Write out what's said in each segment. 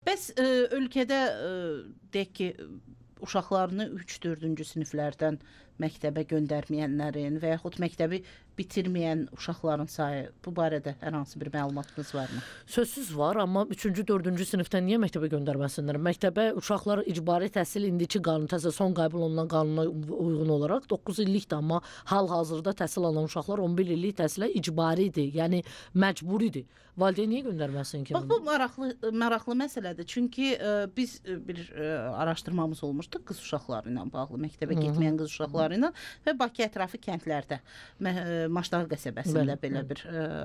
Bəs ölkədə deyək ki, uşaqlarını 3-4-cü siniflərdən məktəbə göndərməyənlərin və yaxud məktəbi bitirməyən uşaqların sayı, bu barədə hər hansı bir məlumatınız varmı? Sözsüz var, amma 3-cü, 4-cü sinifdən niyə məktəbə göndərməsinlər? Məktəbə uşaqlar icbari təhsil indiki qanun, son qəbul olunan qanuna uyğun olaraq 9 illikdir, amma hal-hazırda təhsil alan uşaqlar 11 illik təhsilə icbaridir, yəni məcburidir. Valideyn niyə göndərməsin ki? Bax, bu maraqlı məsələdir. Çünki biz bir araşdırmamız olmuşdu qız uşaqları ilə bağlı, məktəbə getməyən qız uşaqları ilə və Bakı ətrafı kəndlərdə, Maşdağ qəsəbəsində belə bir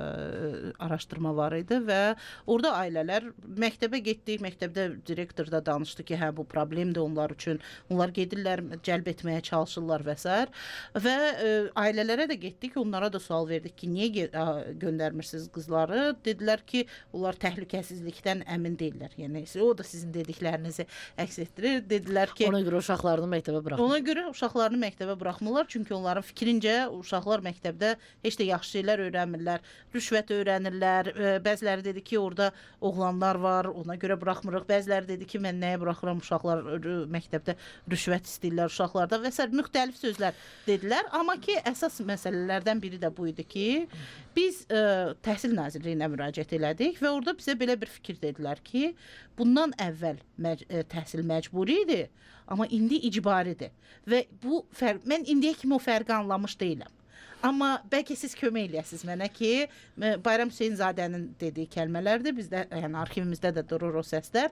araşdırma var idi və orada ailələr məktəbə getdik, məktəbdə direktor da danışdı ki, hə bu problemdir onlar üçün. Onlar gedirlər, cəlb etməyə çalışırlar və s. Və ailələrə də getdik, onlara da sual verdik ki, niyə göndərmirsiniz qızları? Dedilər ki, onlar təhlükəsizlikdən əmin deyirlər. Yəni o da sizin dediklərinizi əks etdirir. Dedilər ki, ona görə uşaqlarını məktəbə buraxmırlar. Ona görə uşaqlarını məktəbə buraxmırlar, çünki onların fikrincə uşaqlar məktəbdə heç də yaxşı şeylər öyrənmirlər, rüşvət öyrənirlər. Bəziləri dedi ki, orada oğlanlar var, ona görə buraxmırıq. Bəziləri dedi ki, mən nəyə buraxıram, uşaqlar məktəbdə rüşvət istəyirlər uşaqlarda və s. müxtəlif sözlər dedilər. Amma ki, əsas məsələlərdən biri də bu idi ki, biz Təhsil Nazirliyinə müraciət elədik və orada bizə belə bir fikir dedilər ki, bundan əvvəl təhsil məcburi idi, amma indi icbaridir. Və bu mən indiyə kimi o fərqi anlamış deyiləm. Amma bəlkə siz kömək eləyəsiniz mənə ki, Bayram Hüseynzadənin dediyi kəlmələrdir, bizdə, yəni arxivimizdə də durur o səslər.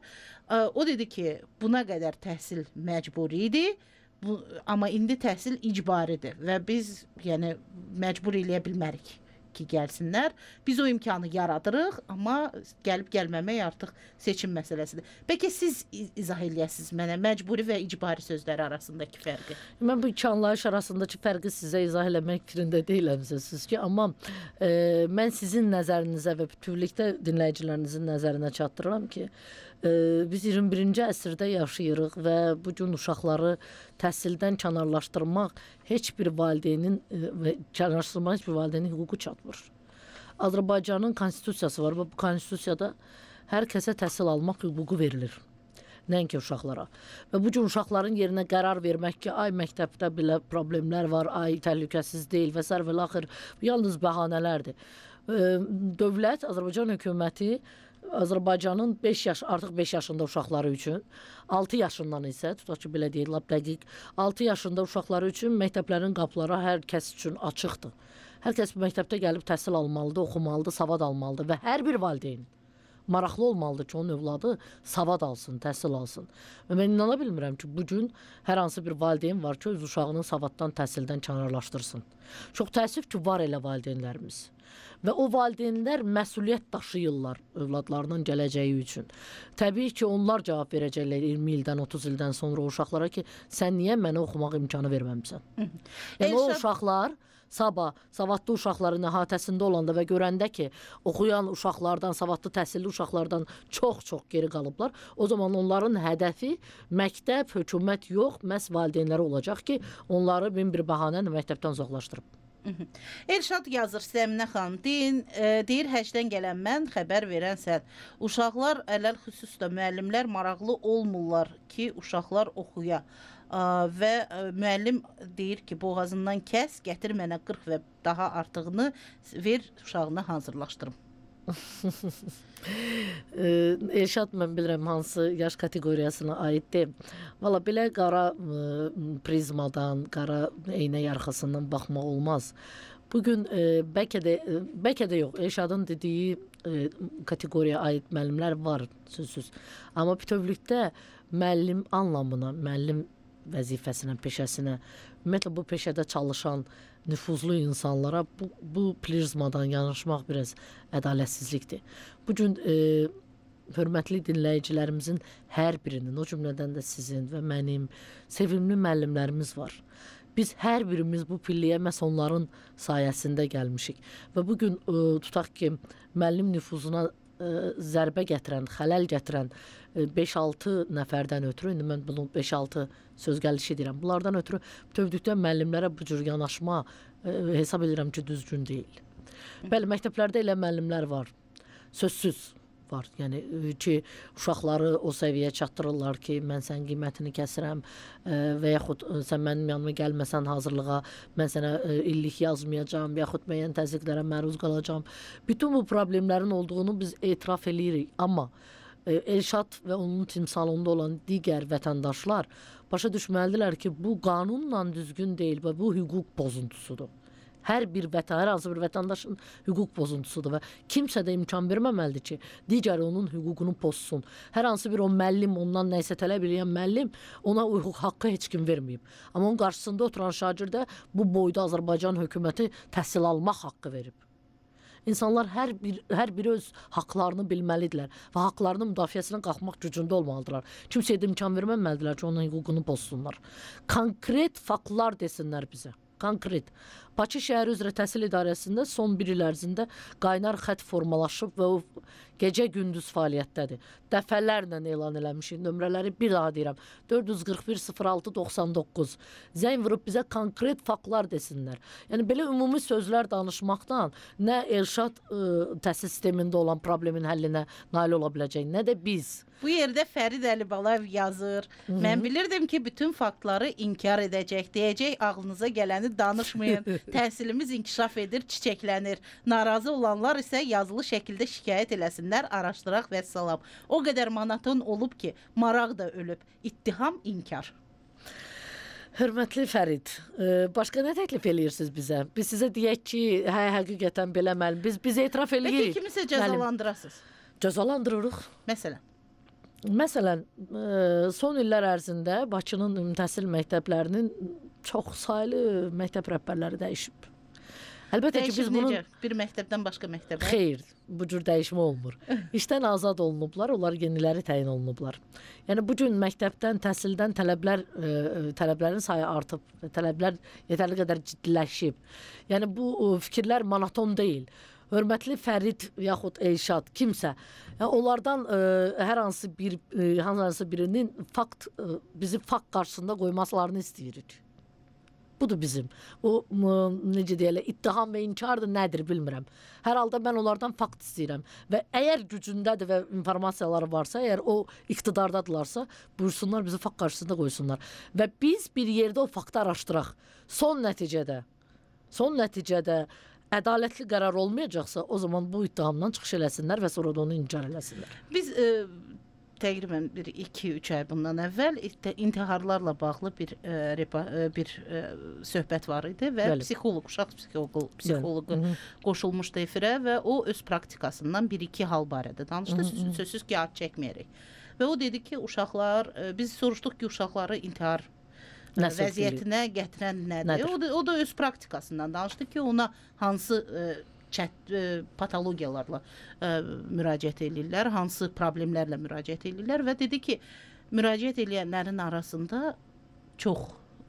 O dedi ki, buna qədər təhsil məcburi idi, amma indi təhsil icbaridir və biz yəni məcbur eləyə bilmərik ki, gəlsinlər. Biz o imkanı yaradırıq, amma gəlib-gəlməmək artıq seçim məsələsidir. Bəlkə siz izah eləyəsiniz mənə məcburi və icbari sözləri arasındakı fərqi? Mən bu iki anlayış arasındakı fərqi sizə izah eləmək fikrində deyiləm siz ki, amma mən sizin nəzərinizə və bütövlükdə dinləyicilərinizin nəzərinə çatdırıram ki, biz 21-ci əsrdə yaşayırıq və bu gün uşaqları təhsildən kənarlaşdırmaq heç bir valideynin hüququ çatmır. Azərbaycanın konstitusiyası var və bu konstitusiyada hər kəsə təhsil almaq hüququ verilir. Nəinki uşaqlara. Və bu gün uşaqların yerinə qərar vermək ki, ay məktəbdə belə problemlər var, ay təhlükəsiz deyil və s. və axır, yalnız bəhanələrdir. Dövlət, Azərbaycan hökuməti Azərbaycanın artıq 5 yaşında uşaqları üçün, 6 yaşından isə, tutaq ki, belə deyil, lap dəqiq, 6 yaşında uşaqları üçün məktəblərin qapıları hər kəs üçün açıqdır. Hər kəs bu məktəbdə gəlib təhsil almalıdır, oxumalıdır, savad almalıdır və hər bir valideyn maraqlı olmalıdır ki, onun övladı savad alsın, təhsil alsın. Və mən inana bilmirəm ki, bugün hər hansı bir valideyn var ki, öz uşağını savaddan, təhsildən kənarlaşdırsın. Çox təəssüf ki, var elə valideynlərimiz. Və o valideynlər məsuliyyət daşıyırlar övladlarının gələcəyi üçün. Təbii ki, onlar cavab verəcəklər 20 ildən, 30 ildən sonra o uşaqlara ki, sən niyə mənə oxumaq imkanı verməmisən? Yəni o uşaqlar sabah savadlı uşaqların əhatəsində olanda və görəndə ki, oxuyan uşaqlardan, savadlı təhsilli uşaqlardan çox-çox geri qalıblar, o zaman onların hədəfi məktəb, hökumət yox, məhz valideynləri olacaq ki, onları min bir bəhanə məktəbdən uzaqlaşdırıb. Elşad yazır Səminə xanım, deyir həcdən gələn mən, xəbər verən sən. Uşaqlar ələl xüsusda müəllimlər maraqlı olmurlar ki, uşaqlar oxuya. Və müəllim deyir ki, boğazından kəs, gətir mənə 40 və daha artığını ver, uşağını hazırlaşdırım. Elşad, mən bilirəm hansı yaş kateqoriyasına aiddir. Valla belə qara prizmadan, qara eynək arxasından baxmaq olmaz. Bugün bəlkə də yox, Elşadın dediyi kateqoriyaya aid müəllimlər var, sözsüz. Amma bütövlükdə müəllim anlamına, müəllim vəzifəsinə, peşəsinə, ümumiyyətlə bu peşədə çalışan nüfuzlu insanlara bu prizmadan yanaşmaq biraz ədalətsizlikdir. Bugün hörmətli dinləyicilərimizin hər birinin, o cümlədən də sizin və mənim sevimli müəllimlərimiz var. Biz hər birimiz bu pilləyə məhz onların sayəsində gəlmişik. Və bugün tutaq ki, müəllim nüfuzuna zərbə gətirən, xələl gətirən 5-6 nəfərdən ötürü, indi mən bunu 5-6 söz gəlişi deyirəm, bunlardan ötürü bütövlükdə müəllimlərə bu cür yanaşma hesab edirəm ki, düzgün deyil. Bəli, məktəblərdə elə müəllimlər var, sözsüz var. Yəni ki, uşaqları o səviyyəyə çatdırırlar ki, mən sənin qiymətini kəsirəm və yaxud sən mənim yanıma gəlməsən hazırlığa, mən sənə illik yazmayacağam, yaxud müəyyən təzyiqlərə məruz qalacağam. Bütün bu problemlərin olduğunu biz etiraf eləyirik, amma Elşad və onun timsalında olan digər vətəndaşlar başa düşməlidirlər ki, bu qanunla düzgün deyil və bu hüquq pozuntusudur. Hər hansı bir vətəndaşın hüquq pozuntusudur və kimsə də imkan verməməlidir ki, digəri onun hüququnu pozsun. Hər hansı bir o müəllim, ondan nəyisə tələb edən müəllim ona hüquq haqqı heç kim verməyib. Amma onun qarşısında oturan şagirdə bu boyda Azərbaycan hökuməti təhsil almaq haqqı verib. İnsanlar hər biri öz haqlarını bilməlidirlər və haqlarının müdafiəsinə qalxmaq gücündə olmalıdırlar. Kimsəyə də imkan verməməlidirlər ki, onun hüququnu pozsunlar. Konkret faktlar desinlər bizə. Konkret. Bakı şəhəri üzrə təhsil idarəsində son 1 il ərzində qaynar xətt formalaşıb və o gecə-gündüz fəaliyyətdədir. Dəfələrlə elan eləmişik. Nömrələri bir daha deyirəm. 441-06-99. Zəng vurub bizə konkret faktlar desinlər. Yəni belə ümumi sözlər danışmaqdan nə Elşad təhsil sistemində olan problemin həllinə nail ola biləcək, nə də biz. Bu yerdə Fərid Əlibalayev yazır. Mən bilirdim ki, bütün faktları inkar edəcək, deyəcək, ağlınıza gələni danışmayın. Təhsilimiz inkişaf edir, çiçəklənir. Narazı olanlar isə yazılı şəkildə şikayət eləsinlər, araşdıraq və salam. O qədər monoton olub ki, maraq da ölüb. İttiham, inkar. Hörmətli Fərid, başqa nə təklif eləyirsiniz bizə? Biz sizə deyək ki, həqiqətən belə müəllim. Biz etiraf eləyirik. Bəlkə kimisə cəzalandırasınız? Cəzalandırırıq. Məsələn, son illər ərzində Bakının ümumi təhsil məktəblərinin çox saylı məktəb rəhbərləri dəyişib. Əlbəttə ki, biz bunun bir məktəbdən başqa məktəbə. Xeyr, bu cür dəyişmə olmur. İşdən azad olunublar, onlar yeniləri təyin olunublar. Yəni bu gün məktəbdən, təhsildən tələblərin sayı artıb, tələblər yetərli qədər ciddiləşib. Yəni bu fikirlər monoton deyil. Hörmətli Fərid yaxud Elşad kimsə, onlardan hər hansı birinin bizi fakt qarşısında qoymaslarını istəyirik. Budur bizim. O necə deyirlər, ittiham və inkardır, nədir bilmirəm. Hər halda mən onlardan fakt istəyirəm və əgər gücündədir və informasiyaları varsa, əgər o iqtidardadırlarsa, buyursunlar bizi fakt qarşısında qoysunlar və biz bir yerdə o faktı araşdıraq. Son nəticədə ədalətli qərar olmayacaqsa, o zaman bu ittihamdan çıxış eləsinlər və sonra da onu inkar eləsinlər. Biz təqribən 2-3 ay bundan əvvəl intiharlarla bağlı bir söhbət var idi və uşaq psixoloqu qoşulmuşdu efirə və o öz praktikasından 1-2 hal barədə danışdı. Sözsüz ki, ad çəkməyərək. Və o dedi ki, biz soruşduq ki, uşaqları intihar vəziyyətinə gətirən nədir? O da öz praktikasından danışdı ki, ona hansı patologiyalarla müraciət edirlər, hansı problemlərlə müraciət edirlər və dedi ki, müraciət edənlərin arasında çox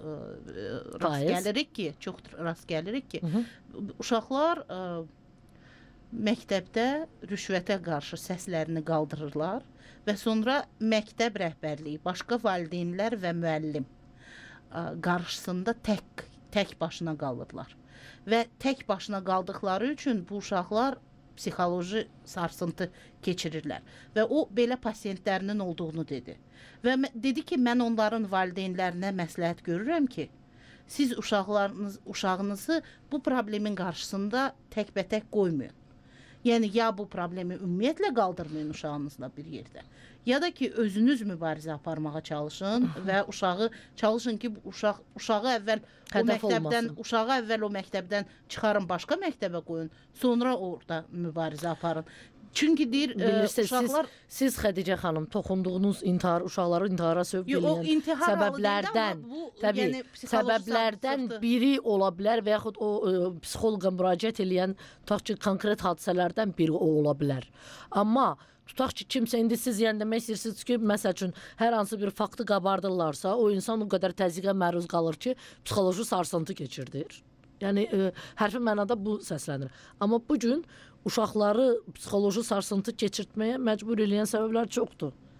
rast gəlirik ki, uşaqlar məktəbdə rüşvətə qarşı səslərini qaldırırlar və sonra məktəb rəhbərliyi, başqa valideynlər və müəllim qarşısında tək başına qalırlar. Və tək başına qaldıqları üçün bu uşaqlar psixoloji sarsıntı keçirirlər. Və o belə pasiyentlərinin olduğunu dedi. Və dedi ki, mən onların valideynlərinə məsləhət görürəm ki, siz uşağınızı bu problemin qarşısında təkbətək qoymayın. Yəni, ya bu problemi ümumiyyətlə qaldırmayın uşağınızla bir yerdə, ya da ki, özünüz mübarizə aparmağa çalışın və çalışın ki, uşağı əvvəl o məktəbdən çıxarın, başqa məktəbə qoyun, sonra orada mübarizə aparın. Çünki deyir, uşaqlar... Siz Xədicə xanım, toxunduğunuz uşaqları intihara sövq edən səbəblərdən biri ola bilər və yaxud o psixoloqa müraciət edən tutaq ki, konkret hadisələrdən biri o ola bilər. Amma tutaq ki, kimsə indi siz yəni demək istəyirsiniz ki, məsəl üçün hər hansı bir faktı qabardırlarsa, o insan o qədər təzyiqə məruz qalır ki, psixoloji sarsıntı keçirdir. Yəni, hərfi mənada bu səslənir. Amma bugün uşaqları psixoloji sarsıntı keçirtməyə məcbur eləyən səbəblər çoxdur.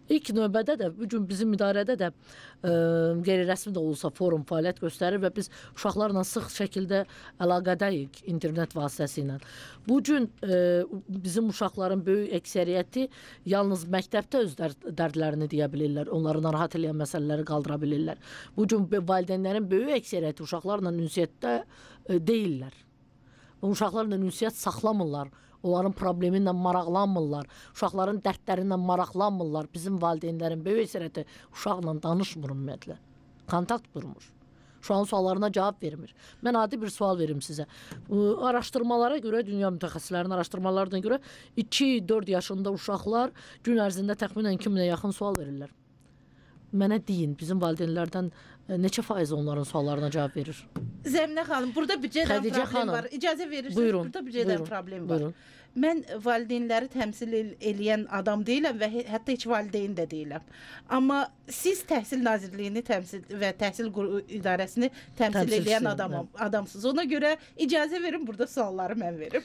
İlk növbədə də bu gün bizim idarədə də qeyri-rəsmi də olsa forum fəaliyyət göstərir və biz uşaqlarla sıx şəkildə əlaqədəyik internet vasitəsilə. Bu gün bizim uşaqların böyük əksəriyyəti yalnız məktəbdə öz dərdlərini deyə bilirlər, onları narahat edən məsələləri qaldıra bilirlər. Bu gün valideynlərin böyük əksəriyyəti uşaqlarla ünsiyyətdə deyirlər. Uşaqlarla ünsiyyət saxlamırlar. Onların problemi ilə maraqlanmırlar. Uşaqların dərdləri ilə maraqlanmırlar. Bizim valideynlərin böyük əksəriyyəti uşaqla danışmır ümumiyyətlə. Kontakt qurmur. Uşağın suallarına cavab vermir. Mən adi bir sual verim sizə. Araşdırmalara görə, dünya mütəxəssislərinin araşdırmalarına görə 2-4 yaşında uşaqlar gün ərzində təxminən 2000-ə yaxın sual verirlər. Mənə deyin, bizim valideynlərdən neçə faiz onların suallarına cavab verir? Zəminə xanım, burada büdcədən problem var. İcazə verirsiniz, buyurun, burada büdcədən problem var. Buyurun. Mən valideynləri təmsil eləyən adam deyiləm və hətta heç valideyn də deyiləm. Amma siz Təhsil Nazirliyini və Təhsil İdarəsini təmsil eləyən adamsınız. Ona görə icazə verin, burada sualları mən verim.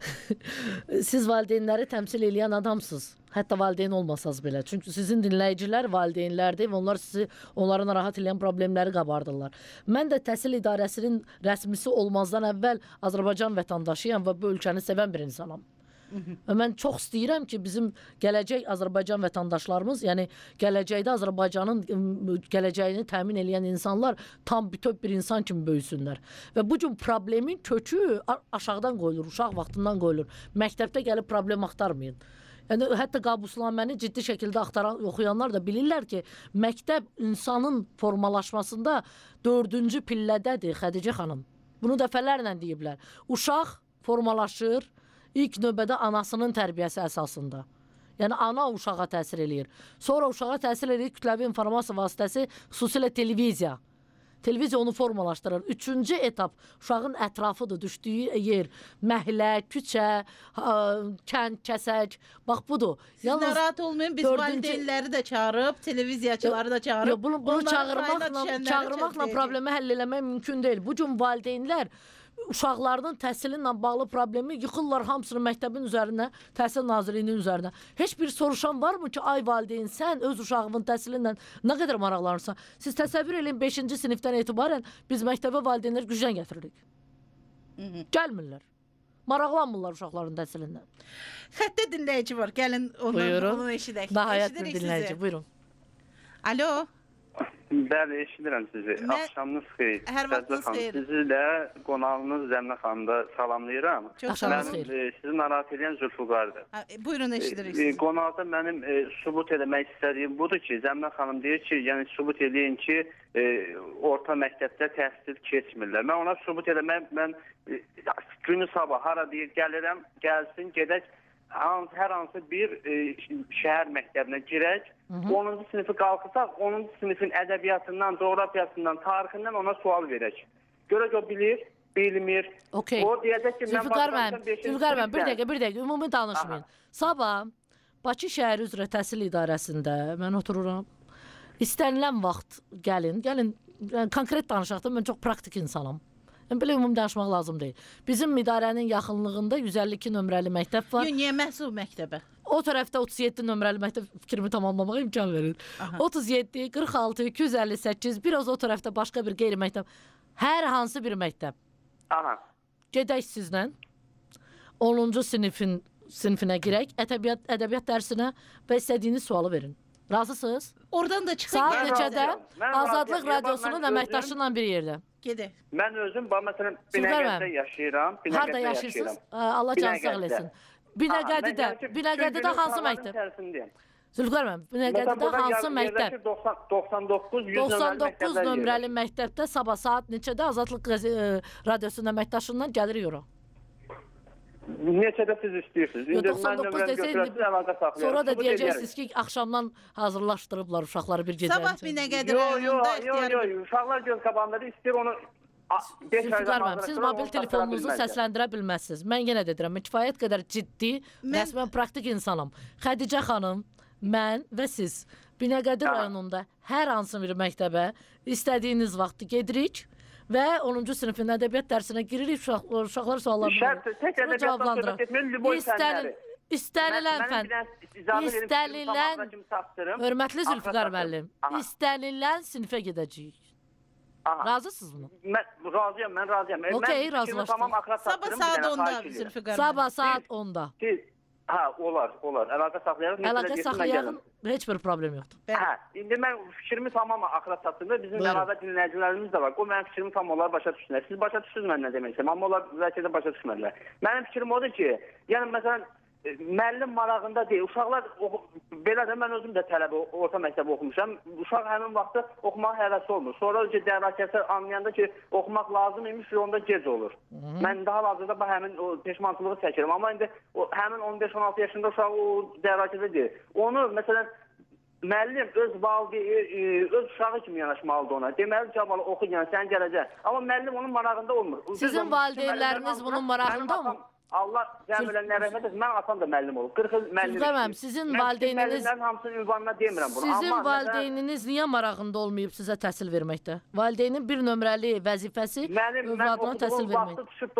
Siz valideynləri təmsil eləyən adamsınız. Hətta valideyn olmasanız belə. Çünki sizin dinləyicilər valideynlərdir və onlar sizi onları narahat edən problemləri qabardırlar. Mən də Təhsil İdarəsinin rəsmisi olmazdan əvvəl Azərbaycan vətəndaşıyam və bu ölkəni sevən bir insanam. Mən çox istəyirəm ki, bizim gələcək Azərbaycan vətəndaşlarımız, yəni gələcəkdə Azərbaycanın gələcəyini təmin edən insanlar tam bütöv bir insan kimi böyüsünlər. Və bu gün problemin kökü aşağıdan qoyulur, uşaq vaxtından qoyulur. Məktəbdə gəlib problem axtarmayın. Yəni, hətta qabusnaməni ciddi şəkildə oxuyanlar da bilirlər ki, məktəb insanın formalaşmasında 4-cü pillədədir, Xədicə xanım. Bunu dəfələrlə deyiblər. Uşaq formalaşır ilk növbədə anasının tərbiyəsi əsasında. Yəni, ana uşağa təsir eləyir. Sonra uşağa təsir eləyir kütləvi informasiya vasitəsi, xüsusilə televiziya. Televiziya onu formalaşdırır. 3-cü etap uşağın ətrafıdır, düşdüyü yer, məhlə, küçə, kənd, kəsək. Bax, budur. Siz narahat olmayın, biz valideynləri də çağırıb, televiziyaçıları da çağırıb. Bunu çağırmaqla problemi həll eləmək mümkün deyil. Bu gün valideynlər uşaqlarının təhsilinlə bağlı problemi yıxırlar hamısını məktəbin üzərinə, Təhsil Nazirliyinin üzərinə. Heç bir soruşan varmı ki, ay valideyn, sən öz uşağının təhsilindən nə qədər maraqlanırsan? Siz təsəvvür eləyin, 5-ci sinifdən etibarən biz məktəbə valideynlər gücdən gətiririk. Gəlmirlər. Maraqlanmırlar uşaqların təhsilindən. Xəttə dinləyici var, gəlin onu eşidək. Nəhayət bir dinləyici, buyurun. Alo. Bəli, eşidirəm sizi. Axşamınız xeyir. Hər vaxtınız xeyir. Sizi də qonağınız Zəminə xanımı da salamlayıram. Axşamınız xeyir. Sizi narahat edən Zülfüqardır. Buyurun, eşidirik sizi. Qonaqda mənim sübut eləmək istədiyim budur ki, Zəminə xanım deyir ki, yəni sübut eləyin ki, orta məktəbdə təhsil keçmirlər. Mən ona sübut eləmək, mən günü sabah hara deyir, gəlirəm, gəlsin, gedək, hər hansı bir şəhər məktəbinə girək, 10-cu sinifi qalxırsaq, 10-cu sinifin ədəbiyyatından, coğrafiyasından, tarixindən ona sual verək. Görək o bilir, bilmir. O deyəcək ki, Zülfüqar müəllim, bir dəqiqə, ümumi danışmayın. Sabah Bakı şəhəri üzrə Təhsil İdarəsində mən otururam. İstənilən vaxt gəlin, konkret danışaq da, mən çox praktik insanam. Belə ümumi danışmaq lazım deyil. Bizim idarənin yaxınlığında 152 nömrəli məktəb var. Niyə məhsul məktəbə? O tərəfdə 37 nömrəli məktəb, fikrimi tamamlamağa imkan verir. 37, 46, 258, biraz o tərəfdə başqa bir qeyri-məktəb. Hər hansı bir məktəb. Gedək sizlə 10-cu sinifinə girək, ədəbiyyat dərsinə və istədiyiniz sualı verin. Razısınız? Oradan da çıxaq. Saat neçədə Azadlıq Radiosunun əməkdaşıyla bir yerdə. Gedək. Mən özüm, məsələn, Binəqədidə yaşayıram. Harada yaşayırsınız? Allah canı sağ eləsin. Binəqədidə hansı məktəb? Zülfüqar müəllim, Binəqədidə hansı məktəb? 99 nömrəli məktəbdə sabah saat neçədə Azadlıq Radiosunun əməkdaşından gəlirik ora. Neçədə siz istəyirsiniz? 99 desəydi, sonra da deyəcəksiniz ki, axşamdan hazırlaşdırıblar uşaqları bir gecə. Sabah Binəqədi rayonunda ixtiyar. Uşaqlar göz qabağındadır, istəyir onu 5 aydan hazırlaşdırır. Siz mobil telefonunuzu səsləndirə bilməzsiniz. Mən yenə dedirəm, kifayət qədər ciddi, rəsmən praktik insanam. Xədicə xanım, mən və siz Binəqədi rayonunda hər hansı bir məktəbə istədiyiniz vaxtı gedirik və 10-cu sinifin ədəbiyyat dərsinə giririk, uşaqlar suallarını cavablandırır. İstənilən fən. icazə verin, fikrimi tam axıra kimi çatdırım. Hörmətli Zülfiqar müəllim, Aha. istənilən sinifə gedəcəyik. Aha. Razısınız mı? Mən razıyam, mən razıyam. Okey, Mən fikrimi razılaşdıq. tamam axıra Sabah çatdırım. saat bir dənə 10-da xahiş edirəm. Zülfiqar. Sabah saat 10-da. Siz, olar. Əlaqə saxlayarıq. Əlaqə saxlayaq, heç bir problem yoxdur. Hə, indi mən fikrimi tamam axıra çatdırdım. Bizim Buyurun. əlavə dinləyicilərimiz də var. O mənim fikrimi tam olar başa düşsünlər. Siz başa düşürsünüz mən nə demək istəyirəm, amma onlar bəlkə də başa düşmədilər. Mənim fikrim odur ki, yəni məsələn müəllim marağında deyil. Uşaqlar belə də mən özüm də tələbə orta məktəbə oxumuşam. Uşaq həmin vaxtı oxumağa həvəsi olmur. Sonra ki dərrakəsə anlayanda ki oxumaq lazım imiş, onda gec olur. Mən daha hazırda bu həmin o peşmançılığı çəkirəm. Amma indi həmin 15-16 yaşında uşaq o dərrakəsə deyil. Onu məsələn müəllim öz valideyn, öz uşağı kimi yanaşmalıdır ona. Deməli ki, oxu yəni sən gələcəksən. Amma müəllim onun marağında olmur. Sizin valideynləriniz bunun marağında olmur? Allah cəmilərinə rəhmət etsin. Mən atam da müəllim olub. 40 il müəllim. Zülfiqar, sizin valideyniniz müəllimlərin hamısının ünvanına demirəm bunu. Sizin valideyniniz niyə marağında olmayıb sizə təhsil verməkdə? Valideynin bir nömrəli vəzifəsi övladına təhsil verməkdir. Vaxtı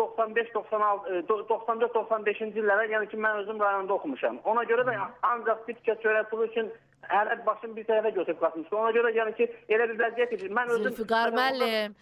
düşüb 94-95-ci illərə, yəni ki, mən özüm rayonda oxumuşam. Ona görə də ancaq tipkə çörəkpulu üçün hələ başım bir tərəfə götürüb qaçmışdı. Ona görə yəni ki, elə bir vəziyyət ki, mən özüm... Zülfiqar müəllim,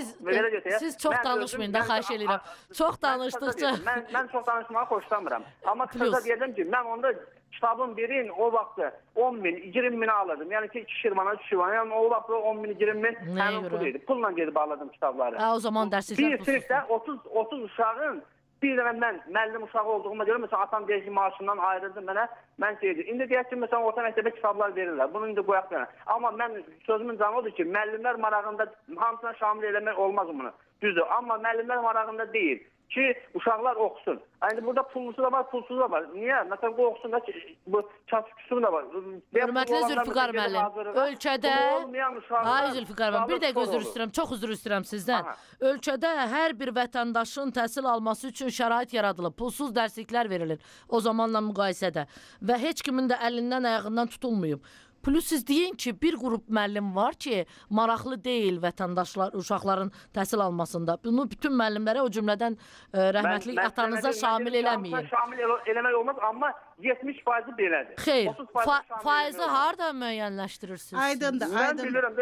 siz çox danışmayın da, xahiş edirəm. Çox danışdıqca... Mən çox danışmağı xoşlamıram. Amma kısaca deyəcəm ki, mən onda kitabın birin o vaxtı 10 min, 20 min alırdım. Yəni ki, 2 şirmana, 3 şirmana. Yəni o vaxtı 10 min, 20 min həmin pul idi. Pulla gedib alırdım kitabları. O zaman dərsliklər pulsuz. Bir sinifdə 30 uşağın bir dənə mən müəllim uşağı olduğuma görə, məsələn, atam deyək ki, maaşından ayırırdı mənə, mən deyirdim. İndi deyək ki, məsələn, orta məktəbə kitablar verirlər. Bunu indi qoyaq mənə. Amma mən sözümün canı odur ki, müəllimlər marağında hamısına şamil eləmək olmaz bunu. Düzdür. Amma müəllimlər marağında deyil ki, uşaqlar oxusun. Yəni burada pullusu da var, pulsuz da var. Niyə? Məsələn, bu oxusun da bu çatışqüsü da var. Hörmətli Zülfiqar müəllim, ölkədə... Hayır Zülfiqar müəllim, bir dəqiqə üzr istəyirəm, çox üzr istəyirəm sizdən. Ölkədə hər bir vətəndaşın təhsil alması üçün şərait yaradılıb, pulsuz dərsliklər verilir o zamanla müqayisədə və heç kimin də əlindən, ayağından tutulmayıb. Plus siz deyin ki, bir qrup müəllim var ki, maraqlı deyil vətəndaşlar, uşaqların təhsil almasında. Bunu bütün müəllimlərə, o cümlədən rəhmətlik atanıza şamil eləməyin. Şamil eləmək olmaz, amma 70% belədir. Xeyr, faizi harada müəyyənləşdirirsiniz? Aydındır, Mən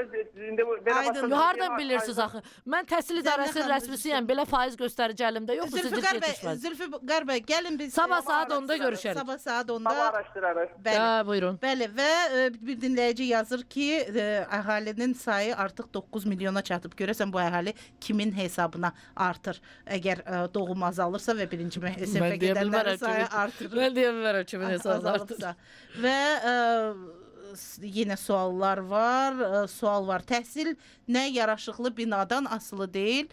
bilirəm. Hardan bilirsiniz axı? Mən təhsil idarəsinin rəsmisiyəm, belə faiz göstərici əlimdə yoxdur, sizin yetişməz. Zülfiqar bəy, gəlin biz... Sabah saat 10-da görüşərik. Sabah saat 10-da... Sabah araşdırarıq. Buyurun. Bəli, və bir dinləyici yazır ki, əhalinin sayı artıq 9 milyona çatıb. Görəsən bu əhali kimin hesabına artır? Əgər doğum azalırsa və birinci sinifə gedənlərin sayı artır. Mən deyə bilmərəm kimin hesabına artır. Və yenə suallar var. Sual var. Təhsil nə yaraşıqlı binadan asılı deyil,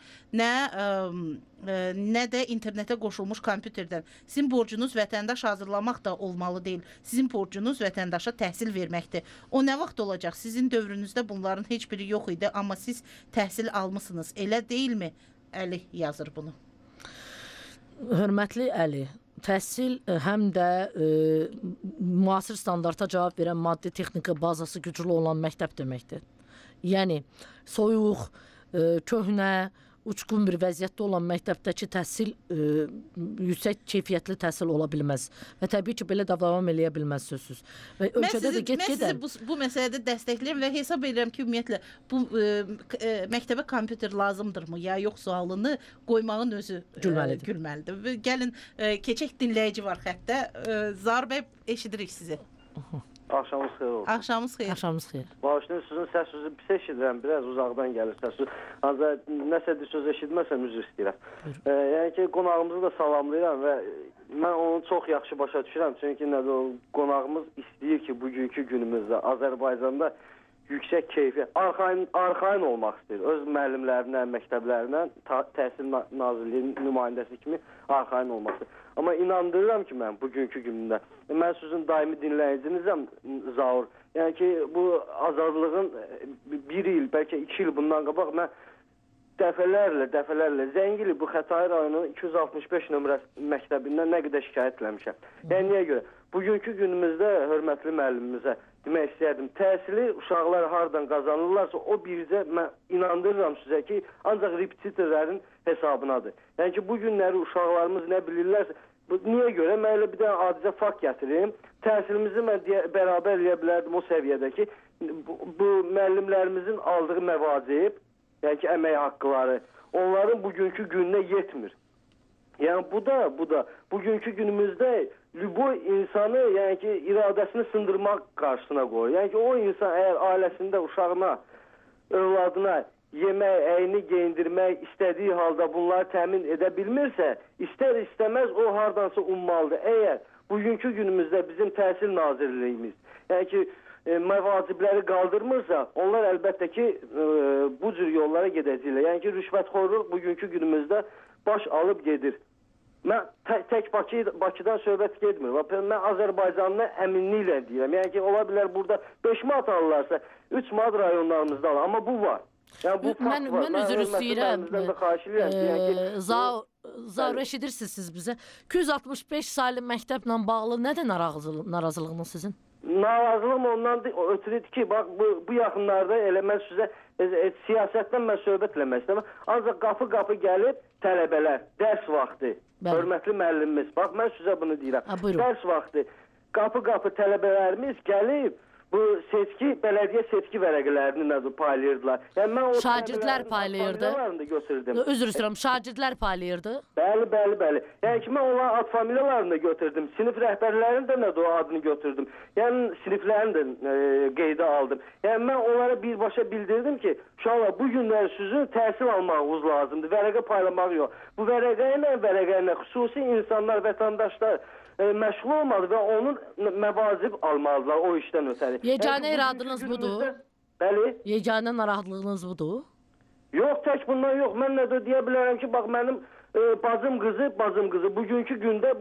nə də internetə qoşulmuş kompüterdən. Sizin borcunuz vətəndaş hazırlamaq da olmalı deyil. Sizin borcunuz vətəndaşa təhsil verməkdir. O nə vaxt olacaq? Sizin dövrünüzdə bunların heç biri yox idi, amma siz təhsil almısınız. Elə deyilmi? Əli yazır bunu. Hörmətli Əli, təhsil həm də müasir standarta cavab verən maddi texniki bazası güclü olan məktəb deməkdir. Yəni, soyuq, köhnə, uçqun bir vəziyyətdə olan məktəbdəki təhsil yüksək keyfiyyətli təhsil ola bilməz. Və təbii ki, belə davam eləyə bilməz sözsüz. Və ölkədə də get-gedən... Mən sizi bu məsələdə dəstəkləyirəm və hesab edirəm ki, ümumiyyətlə, bu məktəbə kompüter lazımdırmı, ya yox sualını qoymağın özü gülməlidir. Gəlin, keçək dinləyici var xəttə. Zahir bəy, eşidirik sizi. Axşamınız xeyir olsun. Axşamınız xeyir. Axşamınız xeyir. Bağışlayın, sizin səsinizi pis eşidirəm, biraz uzaqdan gəlir səsi. Ancaq nəsə bir söz eşitməsəm üzr istəyirəm. Yəni ki, qonağımızı da salamlayıram və mən onu çox yaxşı başa düşürəm. Çünki qonağımız istəyir ki, bugünkü günümüzdə Azərbaycanda yüksək keyfiyyət, arxain olmaq istəyir. Öz müəllimlərinə, məktəblərinə, Təhsil Nazirliyinin nümayəndəsi kimi arxain olmaq istəyir. Amma inandırıram ki, mən bugünkü günündə, mən sizin daimi dinləyicinizəm, Zaur. Yəni ki, bu azadlığın bir il, bəlkə 2 il bundan qabaq mən dəfələrlə Zəngili bu Xətai rayonunun 265 nömrə məktəbindən nə qədər şikayət eləmişəm. Yəni niyə görə? Bugünkü günümüzdə hörmətli müəllimimizə demək istəyərdim, təhsili uşaqlar hardan qazanırlarsa o bircə mən inandırıram sizə ki, ancaq repetitorların hesabınadır. Yəni ki, bu günləri uşaqlarımız nə bilirlərsə, Niyə görə? Mən elə bir dənə adicə fakt gətirim. Təhsilimizi mən bərabər eləyə bilərdim o səviyyədə ki, bu müəllimlərimizin aldığı məvacib, yəni ki, əmək haqqları, onların bugünkü gününə yetmir. Yəni bu da bugünkü günümüzdə lüboy insanı, yəni ki, iradəsini sındırmaq qarşısına qoyur. Yəni ki, o insan əgər ailəsində uşağına, övladına yemək, əyni geyindirmək istədiyi halda bunları təmin edə bilmirsə, istər-istəməz o hardansa ummalıdır. Əgər bugünkü günümüzdə bizim Təhsil Nazirliyimiz, yəni ki, məvacibləri qaldırmırsa, onlar əlbəttə ki, bu cür yollara gedəcəklər. Yəni ki, rüşvətxorluq bugünkü günümüzdə baş alıb gedir. Mən tək Bakıdan söhbət getmir. Mən Azərbaycanlı əminliklə deyirəm. Yəni ki, ola bilər burada 5 manat alırlarsa, 3 manat rayonlarımızda alır. Amma bu var. Yəni, bu fakt var. Mən üzr istəyirəm. Zaur, eşidirsiniz siz bizə. 265 saylı məktəblə bağlı nədir narazılığınız sizin? Narazılığım ondan ötürüdür ki, bax, bu yaxınlarda elə mən sizə siyasətdən mən söhbət eləmək istəməm. Ancaq qapı-qapı gəlib tələbələr, dərs vaxtı, hörmətli müəllimimiz, bax, mən sizə bunu deyirəm. Dərs vaxtı, qapı-qapı tələbələrimiz gəlib, bu bələdiyyə seçki vərəqələrini paylayırdılar. Yəni, mən o şagirdlər paylayırdı. Üzr istəyirəm, şagirdlər paylayırdı. Bəli. Yəni ki, mən onların ad familiyalarını da götürdüm. Sinif rəhbərlərinin də nədir o adını götürdüm. Yəni, siniflərini də qeydə aldım. Yəni, mən onlara birbaşa bildirdim ki, uşaqlar, bu günlər sizin təhsil almağınız lazımdır. Vərəqə paylamaq yox. Bu vərəqə ilə xüsusi insanlar, vətəndaşlar məşğul olmalı və onun məvazib almalılar o işdən ötəri. Yeganə iradınız budur? Bəli. Yeganə narahatlığınız budur? Yox, tək bundan yox. Mən nə də deyə bilərəm ki, bax, mənim bacım qızı bugünkü gündə,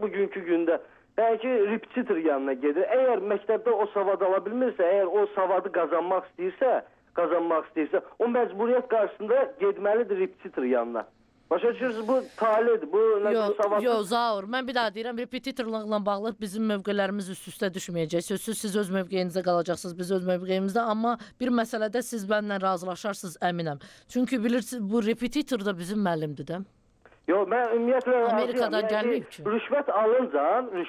yəni ki, repetitor yanına gedir. Əgər məktəbdə o savad ala bilmirsə, əgər o savadı qazanmaq istəyirsə, o məcburiyyət qarşısında getməlidir repetitor yanına. Başa düşürsünüz, bu talidir. Yox, Zaur, mən bir daha deyirəm, repetitorluqla bağlı bizim mövqelərimiz üst-üstə düşməyəcək. Sözsüz siz öz mövqeyinizdə qalacaqsınız, biz öz mövqeyimizdə, amma bir məsələdə siz mənlə razılaşarsınız, əminəm. Çünki bilirsiniz, bu repetitor da bizim müəllimdir də. Yox, mən ümumiyyətlə Amerikadan gəlməyib ki. Rüşvət alınca,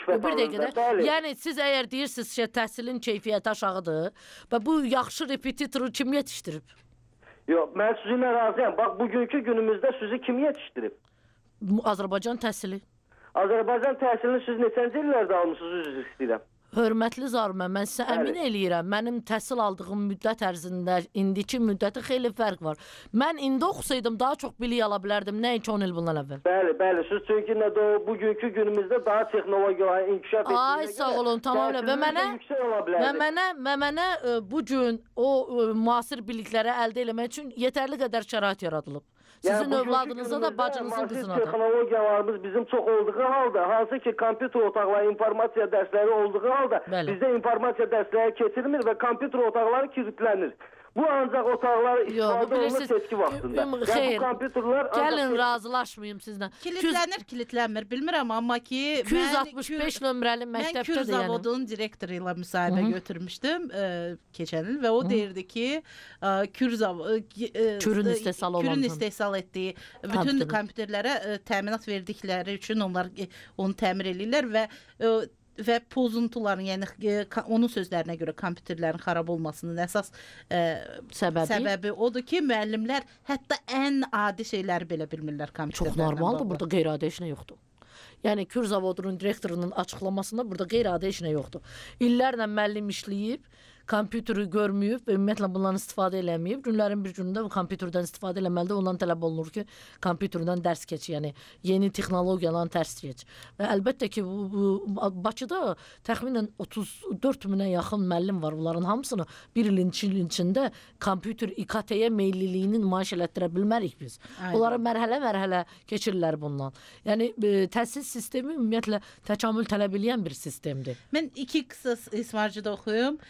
bəli. Yəni, siz əgər deyirsiniz ki, təhsilin keyfiyyəti aşağıdır və bu yaxşı repetitoru kim yetişdirib? Yox, mən sizinlə razıyam. Bax, bugünkü günümüzdə sizi kim yetişdirib? Azərbaycan təhsili. Azərbaycan təhsilini siz neçənci illərdə almışsınız, üzr istəyirəm. Hörmətli Zarmə, mən sizə əmin eləyirəm, mənim təhsil aldığım müddət ərzində indiki müddəti xeyli fərq var. Mən indi oxusaydım daha çox bilik ala bilərdim, nəinki 10 il bundan əvvəl. Bəli, siz çünki bugünkü günümüzdə daha texnologiyaların inkişaf etdiyinə görə... Ay, sağ olun, tamamilə. Və mənə bu gün o müasir bilikləri əldə eləmək üçün yetərli qədər şərait yaradılıb. Sizin övladınıza da, bacınızın qızına da. Texnologiyalarımız bizim çox olduğu halda, hansı ki, kompüter otaqları, informasiya dərsləri olduğu halda bizdə informasiya dərsləri keçirilmir və kompüter otaqları kilitlənir. Bu ancaq otaqlar istifadə olunur seçki vaxtında. Xeyr, gəlin razılaşmayayım sizlə. Kilitlənmir, bilmirəm, amma ki... 265 nömrəli məktəbdə Mən Kür zavodunun direktoru ilə müsahibə götürmüşdüm keçən il və o deyirdi ki, Kürün istehsal etdiyi bütün kompüterlərə təminat verdikləri üçün onlar onu təmir edirlər və pozuntuların, yəni onun sözlərinə görə kompüterlərin xarab olmasının əsas səbəbi odur ki, müəllimlər hətta ən adi şeyləri belə bilmirlər kompüterlərlə. Çox normaldır, burada qeyri-adi heç nə yoxdur. Yəni Kür zavodunun direktorunun açıqlamasında burada qeyri-adi heç nə yoxdur. İllərlə müəllim işləyib, kompüteri görməyib və ümumiyyətlə bundan istifadə eləməyib. Günlərin bir günündə bu kompüterdən istifadə eləməlidir. Ondan tələb olunur ki, kompüterdən dərs keç, yəni yeni texnologiyalarla dərs keç. Və əlbəttə ki, Bakıda təxminən 34 minə yaxın müəllim var. Bunların hamısını bir ilin içində kompüter İKT-yə meyliliyini nümayiş elətdirə bilmərik biz. Onları mərhələ-mərhələ keçirlər bundan. Yəni təhsil sistemi ümumiyyətlə təkamül tələb edən bir sistemdir. Mən iki qısa ismarcıda oxuyum.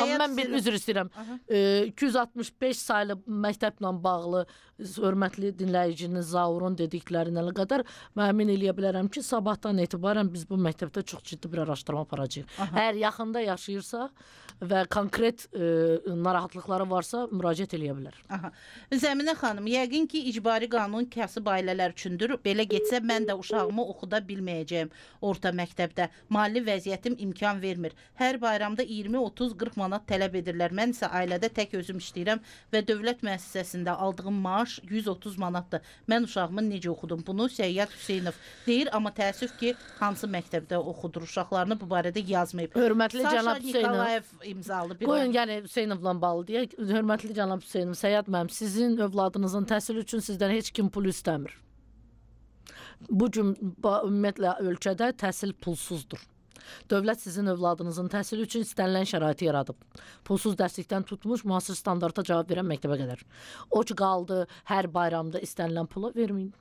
Səyahət mən bir Hüseynov. üzr istəyirəm. 265 saylı məktəblə bağlı hörmətli dinləyiciniz Zaurun dediklərinə qədər mən əmin eləyə bilərəm ki, sabahdan etibarən biz bu məktəbdə çox ciddi bir araşdırma aparacağıq. Əgər yaxında yaşayırsa və konkret narahatlıqları varsa müraciət eləyə bilər. Aha. Zəminə xanım, yəqin ki, icbari qanun kasıb ailələr üçündür. Belə getsə mən də uşağımı oxuda bilməyəcəyəm orta məktəbdə. Mali vəziyyətim imkan vermir. Hər bayramda 20, 30, 40 manat tələb edirlər. Mən isə ailədə tək özüm işləyirəm və dövlət müəssisəsində aldığım maaş 130 manatdır. Mən uşağımı necə oxudum? Bunu Səyyad Hüseynov deyir, amma təəssüf ki, hansı məktəbdə oxudur uşaqlarını bu barədə yazmayıb. Hörmətli Saşa cənab Hüseynov. Nikolayev imzalı bir Qoyun, yəni Hüseynovla bağlı deyək. Hörmətli cənab Hüseynov, Səyyad müəllim, sizin övladınızın təhsili üçün sizdən heç kim pul istəmir. Bu gün ümumiyyətlə ölkədə təhsil pulsuzdur. Dövlət sizin övladınızın təhsili üçün istənilən şəraiti yaradıb. Pulsuz dərslikdən tutmuş, müasir standarta cavab verən məktəbə qədər. O ki, qaldı hər bayramda istənilən pula verməyin.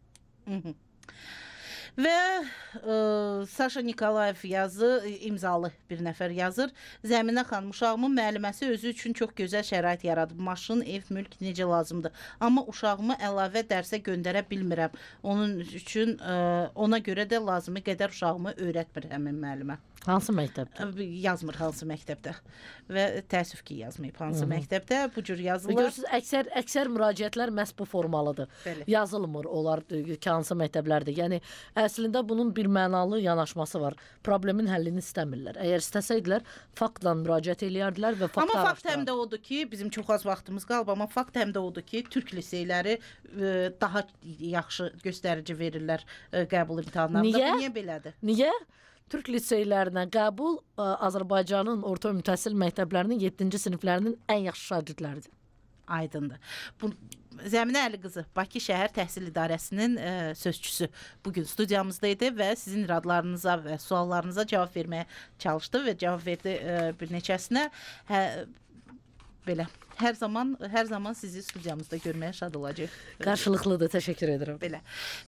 Və Saşa Nikolayev imzalı bir nəfər yazır. Zəminə xanım, uşağımın müəlliməsi özü üçün çox gözəl şərait yaradıb. Maşın, ev, mülk necə lazımdır. Amma uşağımı əlavə dərsə göndərə bilmirəm. Onun üçün ona görə də lazımi qədər uşağımı öyrətmir həmin müəllimə. Hansı məktəbdə? Yazmır hansı məktəbdə. Və təəssüf ki, yazmayıb hansı məktəbdə. Bu cür yazılır. Görürsünüz, əksər müraciətlər məhz bu formalıdır. Bəli. Yazılmır onlar ki, hansı məktəblərdir. Yəni, əslində bunun bir mənalı yanaşması var. Problemin həllini istəmirlər. Əgər istəsəydilər, faktla müraciət eləyərdilər və faktı Amma fakt araşdırardılar. həm də odur ki, bizim çox az vaxtımız qalıb, amma fakt həm də odur ki, türk liseyləri daha yaxşı göstərici verirlər qəbul imtahanlarında. Niyə? Bu niyə belədir? Niyə? Türk liseylərinə qəbul Azərbaycanın orta ümumi məktəblərinin 7-ci siniflərinin ən yaxşı şagirdləridir. Aydındır. Bu Zəminə Əli qızı Bakı Şəhər Təhsil İdarəsinin sözçüsü bugün studiyamızdaydı və sizin iradlarınıza və suallarınıza cavab verməyə çalışdı və cavab verdi bir neçəsinə. Belə hər zaman sizi studiyamızda görməyə şad olacağıq. Qarşılıqlıdır. Təşəkkür edirəm. Belə.